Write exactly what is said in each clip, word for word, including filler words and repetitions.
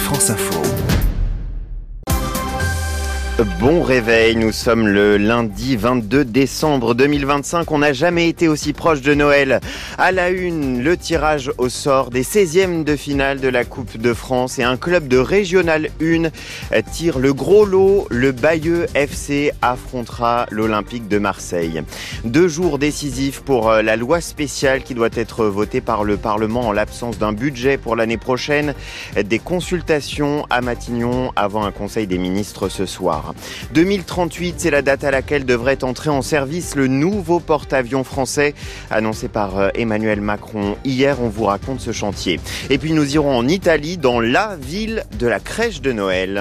France Info. Bon réveil, nous sommes le lundi vingt-deux décembre deux mille vingt-cinq. On n'a jamais été aussi proche de Noël. À la une, le tirage au sort des seizièmes de finale de la Coupe de France et un club de Régional un tire le gros lot. Le Bayeux F C affrontera l'Olympique de Marseille. Deux jours décisifs pour la loi spéciale qui doit être votée par le Parlement en l'absence d'un budget pour l'année prochaine. Des consultations à Matignon avant un conseil des ministres ce soir. deux mille trente-huit, c'est la date à laquelle devrait entrer en service le nouveau porte-avions français annoncé par Emmanuel Macron. Hier, on vous raconte ce chantier. Et puis nous irons en Italie, dans la ville de la crèche de Noël.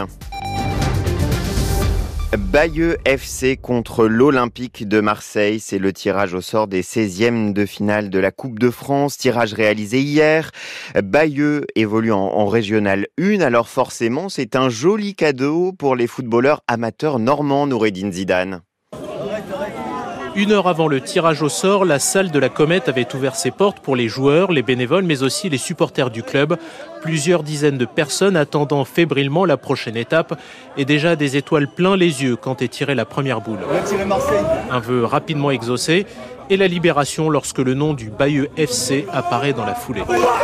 Bayeux F C contre l'Olympique de Marseille, c'est le tirage au sort des seizièmes de finale de la Coupe de France, tirage réalisé hier. Bayeux évolue en, en Régional un, alors forcément c'est un joli cadeau pour les footballeurs amateurs normands, Noureddine Zidane. Une heure avant le tirage au sort, la salle de la Comète avait ouvert ses portes pour les joueurs, les bénévoles, mais aussi les supporters du club. Plusieurs dizaines de personnes attendant fébrilement la prochaine étape et déjà des étoiles plein les yeux quand est tirée la première boule. Un vœu rapidement exaucé et la libération lorsque le nom du Bayeux F C apparaît dans la foulée.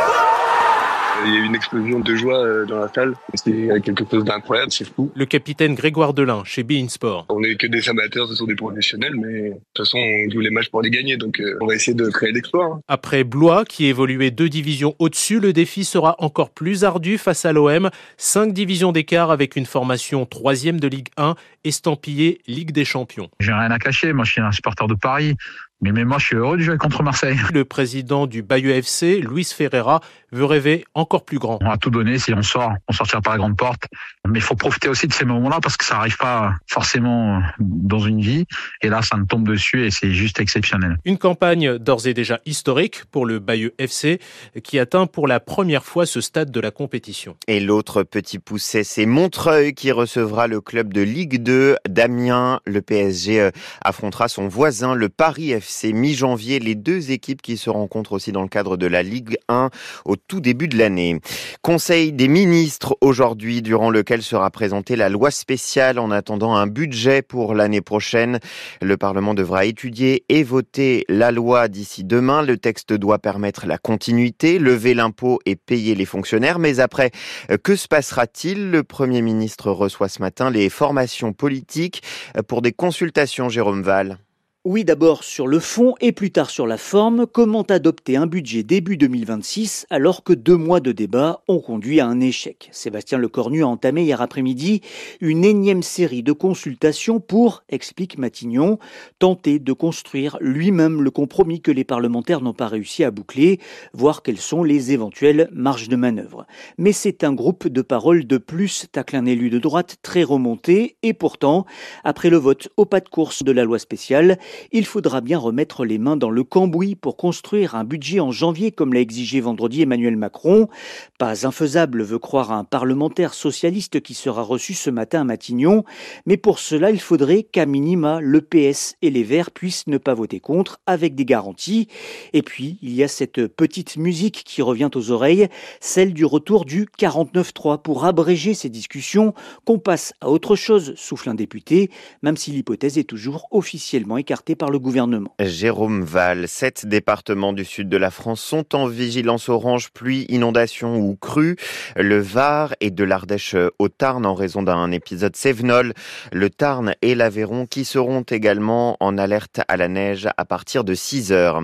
Il y a eu une explosion de joie dans la salle. C'est quelque chose d'incroyable, c'est fou. Le capitaine Grégoire Delin, chez beIN Sport. On n'est que des amateurs, ce sont des professionnels, mais de toute façon, on joue les matchs pour les gagner, donc euh, on va essayer de créer l'exploit. Hein. Après Blois, qui évoluait deux divisions au-dessus, le défi sera encore plus ardu face à l'O M. Cinq divisions d'écart avec une formation troisième de Ligue un, estampillée Ligue des Champions. J'ai rien à cacher, moi je suis un supporter de Paris. Mais, mais moi, je suis heureux de jouer contre Marseille. Le président du Bayeux F C, Luis Ferreira, veut rêver encore plus grand. On va tout donner. Si on sort, on sortira par la grande porte. Mais il faut profiter aussi de ces moments-là parce que ça n'arrive pas forcément dans une vie. Et là, ça me tombe dessus et c'est juste exceptionnel. Une campagne d'ores et déjà historique pour le Bayeux F C qui atteint pour la première fois ce stade de la compétition. Et l'autre petit pousset, c'est Montreuil qui recevra le club de Ligue deux d'Amiens. Le P S G affrontera son voisin, le Paris F C. C'est mi-janvier, les deux équipes qui se rencontrent aussi dans le cadre de la Ligue un au tout début de l'année. Conseil des ministres aujourd'hui, durant lequel sera présentée la loi spéciale en attendant un budget pour l'année prochaine. Le Parlement devra étudier et voter la loi d'ici demain. Le texte doit permettre la continuité, lever l'impôt et payer les fonctionnaires. Mais après, que se passera-t-il ? Le Premier ministre reçoit ce matin les formations politiques pour des consultations, Jérôme Val. Oui, d'abord sur le fond et plus tard sur la forme. Comment adopter un budget début deux mille vingt-six alors que deux mois de débat ont conduit à un échec ? Sébastien Lecornu a entamé hier après-midi une énième série de consultations pour, explique Matignon, tenter de construire lui-même le compromis que les parlementaires n'ont pas réussi à boucler, voir quelles sont les éventuelles marges de manœuvre. Mais c'est un groupe de parole de plus, tacle un élu de droite très remonté, et pourtant, après le vote au pas de course de la loi spéciale, il faudra bien remettre les mains dans le cambouis pour construire un budget en janvier, comme l'a exigé vendredi Emmanuel Macron. Pas infaisable, veut croire un parlementaire socialiste qui sera reçu ce matin à Matignon. Mais pour cela, il faudrait qu'à minima, le P S et les Verts puissent ne pas voter contre avec des garanties. Et puis, il y a cette petite musique qui revient aux oreilles, celle du retour du quarante-neuf trois pour abréger ces discussions, qu'on passe à autre chose, souffle un député, même si l'hypothèse est toujours officiellement écartée par le gouvernement. Jérôme Val, sept départements du sud de la France sont en vigilance orange pluie, inondation ou crue. Le Var et de l'Ardèche au Tarn en raison d'un épisode cévenol. Le Tarn et l'Aveyron qui seront également en alerte à la neige à partir de six heures.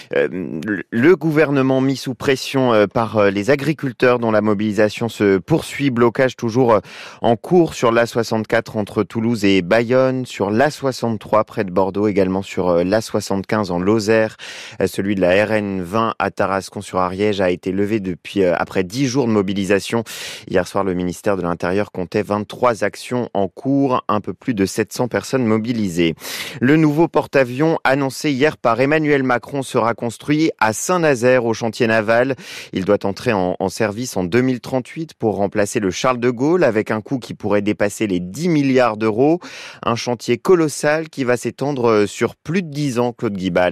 Le gouvernement mis sous pression par les agriculteurs dont la mobilisation se poursuit. Blocage toujours en cours sur l'A soixante-quatre entre Toulouse et Bayonne, sur l'A soixante-trois près de Bordeaux également, sur l'A soixante-quinze en Lozère. Celui de la R N vingt à Tarascon-sur-Ariège a été levé depuis après dix jours de mobilisation. Hier soir, le ministère de l'Intérieur comptait vingt-trois actions en cours, un peu plus de sept cents personnes mobilisées. Le nouveau porte-avions annoncé hier par Emmanuel Macron sera construit à Saint-Nazaire au chantier naval. Il doit entrer en, en service en deux mille trente-huit pour remplacer le Charles de Gaulle avec un coût qui pourrait dépasser les dix milliards d'euros. Un chantier colossal qui va s'étendre sur plus de dix ans, Claude Guibal.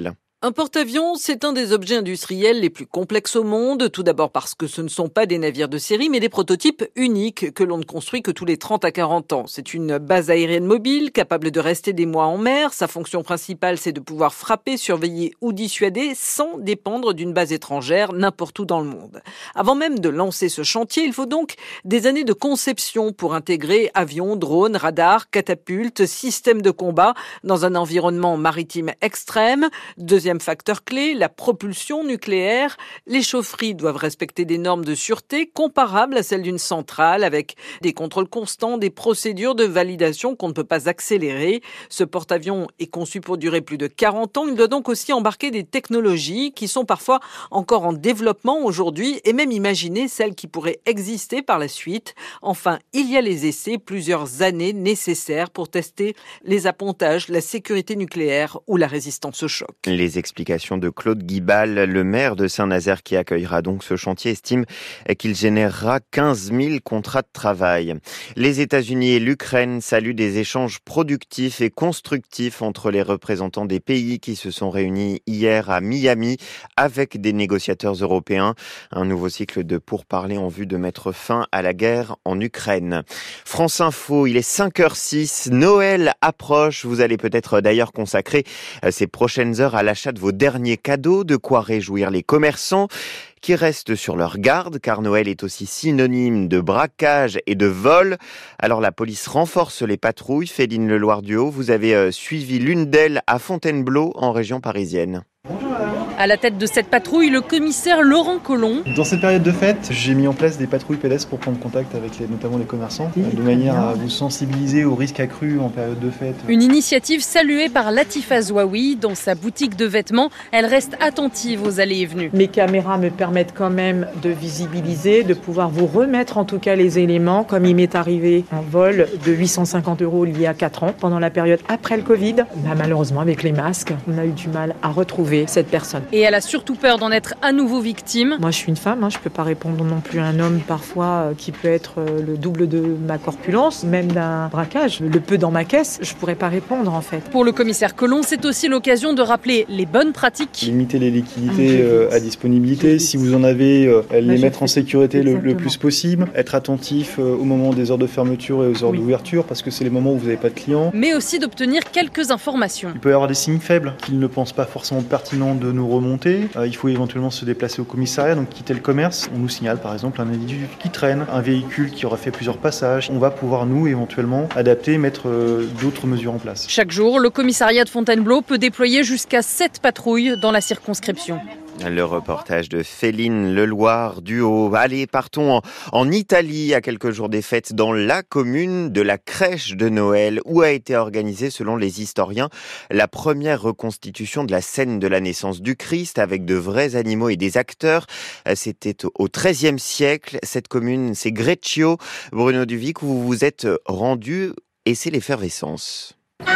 Un porte-avions, c'est un des objets industriels les plus complexes au monde. Tout d'abord parce que ce ne sont pas des navires de série, mais des prototypes uniques que l'on ne construit que tous les trente à quarante ans. C'est une base aérienne mobile, capable de rester des mois en mer. Sa fonction principale, c'est de pouvoir frapper, surveiller ou dissuader sans dépendre d'une base étrangère n'importe où dans le monde. Avant même de lancer ce chantier, il faut donc des années de conception pour intégrer avions, drones, radars, catapultes, systèmes de combat dans un environnement maritime extrême. Deuxième facteur clé, la propulsion nucléaire. Les chaufferies doivent respecter des normes de sûreté comparables à celles d'une centrale avec des contrôles constants, des procédures de validation qu'on ne peut pas accélérer. Ce porte-avions est conçu pour durer plus de quarante ans. Il doit donc aussi embarquer des technologies qui sont parfois encore en développement aujourd'hui et même imaginer celles qui pourraient exister par la suite. Enfin, il y a les essais, plusieurs années nécessaires pour tester les appontages, la sécurité nucléaire ou la résistance au choc. Les explications de Claude Guibal, le maire de Saint-Nazaire qui accueillera donc ce chantier, estime qu'il générera quinze mille contrats de travail. Les États-Unis et l'Ukraine saluent des échanges productifs et constructifs entre les représentants des pays qui se sont réunis hier à Miami avec des négociateurs européens. Un nouveau cycle de pourparlers en vue de mettre fin à la guerre en Ukraine. France Info, il est cinq heures six, Noël approche. Vous allez peut-être d'ailleurs consacrer ces prochaines heures à l'achat de vos derniers cadeaux, de quoi réjouir les commerçants qui restent sur leur garde, car Noël est aussi synonyme de braquage et de vol. Alors la police renforce les patrouilles. Féline Leloir-Duhaut, vous avez suivi l'une d'elles à Fontainebleau, en région parisienne. Bonjour madame. À la tête de cette patrouille, le commissaire Laurent Collomb. Dans cette période de fête, j'ai mis en place des patrouilles pédestres pour prendre contact avec les, notamment les commerçants, de manière à vous sensibiliser aux risques accrus en période de fête. Une initiative saluée par Latifa Zouaoui. Dans sa boutique de vêtements, elle reste attentive aux allées et venues. Mes caméras me permettent quand même de visibiliser, de pouvoir vous remettre en tout cas les éléments, comme il m'est arrivé un vol de huit cent cinquante euros il y a quatre ans, pendant la période après le Covid. Bah, malheureusement, avec les masques, on a eu du mal à retrouver cette personne. Et elle a surtout peur d'en être à nouveau victime. Moi, je suis une femme, hein, je ne peux pas répondre non plus à un homme parfois euh, qui peut être euh, le double de ma corpulence, même d'un braquage. Le peu dans ma caisse, je ne pourrais pas répondre en fait. Pour le commissaire Collomb, c'est aussi l'occasion de rappeler les bonnes pratiques. Limiter les liquidités euh, à disponibilité, si vous en avez, euh, les bah, mettre en sécurité le, le plus possible, être attentif euh, au moment des heures de fermeture et aux heures oui. d'ouverture, parce que c'est les moments où vous n'avez pas de clients. Mais aussi d'obtenir quelques informations. Il peut y avoir des signes faibles qu'ils ne pensent pas forcément pertinent de nous remonter. Euh, il faut éventuellement se déplacer au commissariat, donc quitter le commerce. On nous signale par exemple un individu qui traîne, un véhicule qui aura fait plusieurs passages. On va pouvoir nous éventuellement adapter, mettre euh, d'autres mesures en place. Chaque jour, le commissariat de Fontainebleau peut déployer jusqu'à sept patrouilles dans la circonscription. Le reportage de Féline Leloir-Duhaut. Allez, partons en, en Italie à quelques jours des fêtes dans la commune de la crèche de Noël où a été organisée, selon les historiens, la première reconstitution de la scène de la naissance du Christ avec de vrais animaux et des acteurs. C'était au treizième siècle. Cette commune, c'est Greccio. Bruno Duvic, où vous vous êtes rendu et c'est l'effervescence.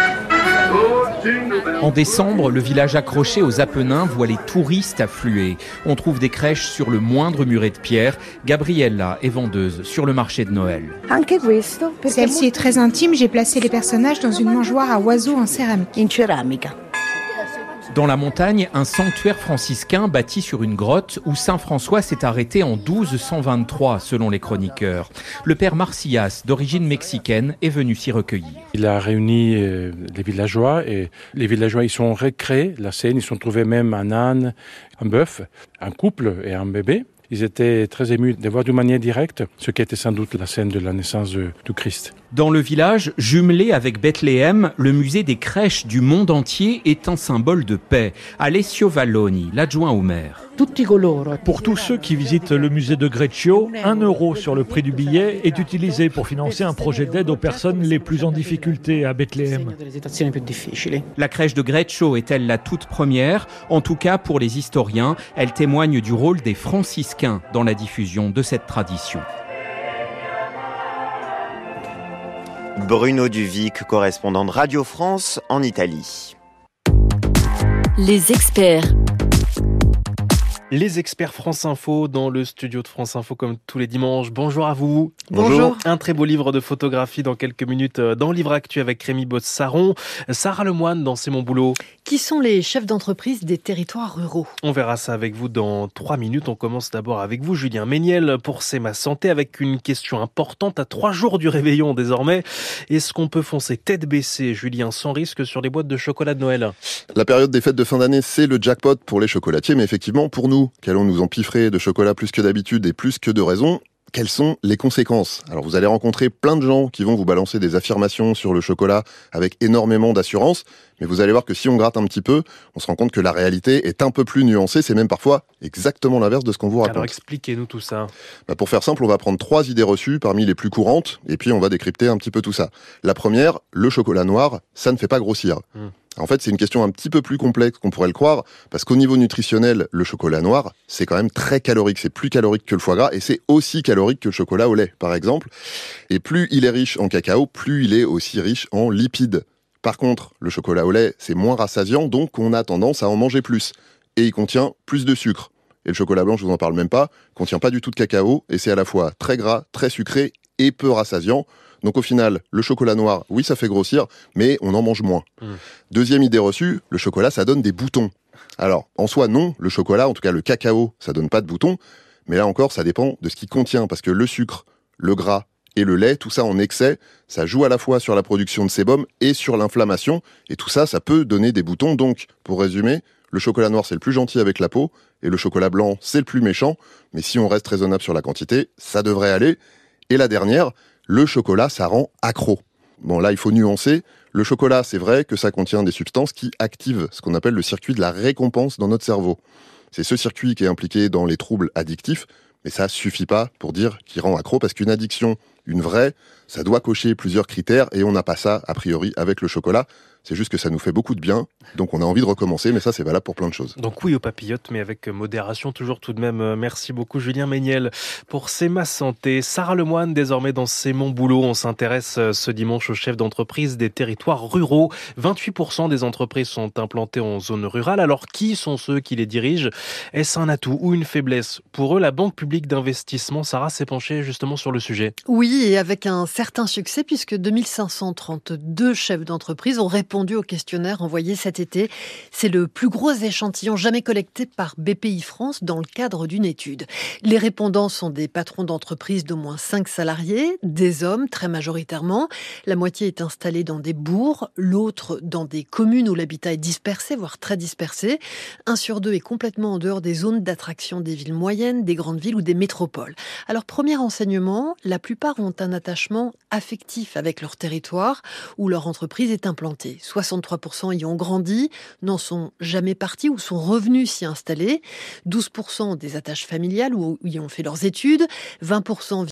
En décembre, le village accroché aux Apennins voit les touristes affluer. On trouve des crèches sur le moindre muret de pierre. Gabriella est vendeuse sur le marché de Noël. Celle-ci est très intime, j'ai placé les personnages dans une mangeoire à oiseaux en céramique. Dans la montagne, un sanctuaire franciscain bâti sur une grotte où Saint François s'est arrêté en douze cent vingt-trois, selon les chroniqueurs. Le père Marcillas, d'origine mexicaine, est venu s'y recueillir. Il a réuni euh, les villageois et les villageois ils ont recréé la scène. Ils ont trouvé même un âne, un bœuf, un couple et un bébé. Ils étaient très émus de voir d'une manière directe ce qui était sans doute la scène de la naissance de, du Christ. Dans le village, jumelé avec Bethléem, le musée des crèches du monde entier est un symbole de paix. Alessio Valloni, l'adjoint au maire. Pour tous ceux qui visitent le musée de Greccio, un euro sur le prix du billet est utilisé pour financer un projet d'aide aux personnes les plus en difficulté à Bethléem. La crèche de Greccio est-elle la toute première ? En tout cas, pour les historiens, elle témoigne du rôle des franciscains dans la diffusion de cette tradition. Bruno Duvic, correspondant de Radio France en Italie. Les experts. Les experts France Info dans le studio de France Info comme tous les dimanches. Bonjour à vous. Bonjour. Un très beau livre de photographie dans quelques minutes dans Livre Actu avec Rémi Bossaron. Sarah Lemoine dans C'est mon boulot. Qui sont les chefs d'entreprise des territoires ruraux? On verra ça avec vous dans trois minutes. On commence d'abord avec vous, Julien Méniel, pour C'est ma santé, avec une question importante à trois jours du réveillon désormais. Est-ce qu'on peut foncer tête baissée, Julien, sans risque sur les boîtes de chocolat de Noël? La période des fêtes de fin d'année, c'est le jackpot pour les chocolatiers, mais effectivement, pour nous, qui allons nous empiffrer de chocolat plus que d'habitude et plus que de raison, quelles sont les conséquences? Alors vous allez rencontrer plein de gens qui vont vous balancer des affirmations sur le chocolat avec énormément d'assurance, mais vous allez voir que si on gratte un petit peu, on se rend compte que la réalité est un peu plus nuancée, c'est même parfois exactement l'inverse de ce qu'on vous raconte. Alors expliquez-nous tout ça. Bah pour faire simple, on va prendre trois idées reçues parmi les plus courantes, et puis on va décrypter un petit peu tout ça. La première, le chocolat noir, ça ne fait pas grossir. Mmh. En fait, c'est une question un petit peu plus complexe qu'on pourrait le croire, parce qu'au niveau nutritionnel, le chocolat noir, c'est quand même très calorique. C'est plus calorique que le foie gras, et c'est aussi calorique que le chocolat au lait, par exemple. Et plus il est riche en cacao, plus il est aussi riche en lipides. Par contre, le chocolat au lait, c'est moins rassasiant, donc on a tendance à en manger plus. Et il contient plus de sucre. Et le chocolat blanc, je vous en parle même pas, contient pas du tout de cacao, et c'est à la fois très gras, très sucré et peu rassasiant. Donc au final, le chocolat noir, oui, ça fait grossir, mais on en mange moins. Mmh. Deuxième idée reçue, le chocolat, ça donne des boutons. Alors, en soi, non, le chocolat, en tout cas le cacao, ça donne pas de boutons, mais là encore, ça dépend de ce qu'il contient, parce que le sucre, le gras et le lait, tout ça en excès, ça joue à la fois sur la production de sébum et sur l'inflammation, et tout ça, ça peut donner des boutons. Donc, pour résumer, le chocolat noir, c'est le plus gentil avec la peau, et le chocolat blanc, c'est le plus méchant, mais si on reste raisonnable sur la quantité, ça devrait aller. Et la dernière, le chocolat, ça rend accro. Bon, là, il faut nuancer. Le chocolat, c'est vrai que ça contient des substances qui activent ce qu'on appelle le circuit de la récompense dans notre cerveau. C'est ce circuit qui est impliqué dans les troubles addictifs, mais ça suffit pas pour dire qu'il rend accro, parce qu'une addiction, une vraie, ça doit cocher plusieurs critères, et on n'a pas ça, a priori, avec le chocolat. C'est juste que ça nous fait beaucoup de bien, donc on a envie de recommencer, mais ça c'est valable pour plein de choses. Donc oui aux papillotes, mais avec modération toujours tout de même. Merci beaucoup Julien Méniel pour C'est ma santé. Sarah Lemoine désormais dans C'est mon boulot. On s'intéresse ce dimanche aux chefs d'entreprise des territoires ruraux. vingt-huit pour cent des entreprises sont implantées en zone rurale. Alors qui sont ceux qui les dirigent? Est-ce un atout ou une faiblesse? Pour eux, la Banque publique d'investissement, Sarah, s'est penchée justement sur le sujet. Oui, et avec un certain succès, puisque deux mille cinq cent trente-deux chefs d'entreprise ont répondu répondu au questionnaire envoyé cet été. C'est le plus gros échantillon jamais collecté par B P I France dans le cadre d'une étude. Les répondants sont des patrons d'entreprises d'au moins cinq salariés, des hommes très majoritairement. La moitié est installée dans des bourgs, l'autre dans des communes où l'habitat est dispersé, voire très dispersé. Un sur deux est complètement en dehors des zones d'attraction des villes moyennes, des grandes villes ou des métropoles. Alors, premier enseignement, la plupart ont un attachement affectif avec leur territoire où leur entreprise est implantée. soixante-trois pour cent y ont grandi, n'en sont jamais partis ou sont revenus s'y installer. douze pour cent ont des attaches familiales ou y ont fait leurs études. vingt pour cent